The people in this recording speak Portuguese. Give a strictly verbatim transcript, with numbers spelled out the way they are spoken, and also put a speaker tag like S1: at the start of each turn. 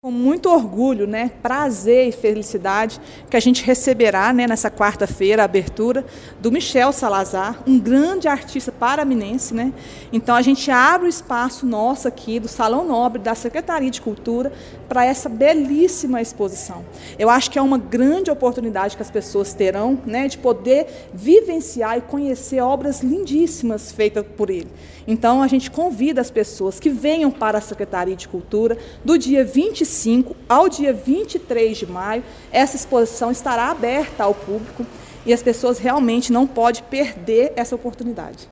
S1: Com muito orgulho, né, prazer e felicidade que a gente receberá, né, nessa quarta-feira a abertura do Michel Salazar, um grande artista paraminense, né? Então a gente abre o espaço nosso aqui do Salão Nobre da Secretaria de Cultura para essa belíssima exposição. Eu acho que é uma grande oportunidade que as pessoas terão, né, de poder vivenciar e conhecer obras lindíssimas feitas por ele. Então a gente convida as pessoas que venham para a Secretaria de Cultura do dia vinte e cinco ao dia vinte e três de maio. Essa exposição estará aberta ao público e as pessoas realmente não podem perder essa oportunidade.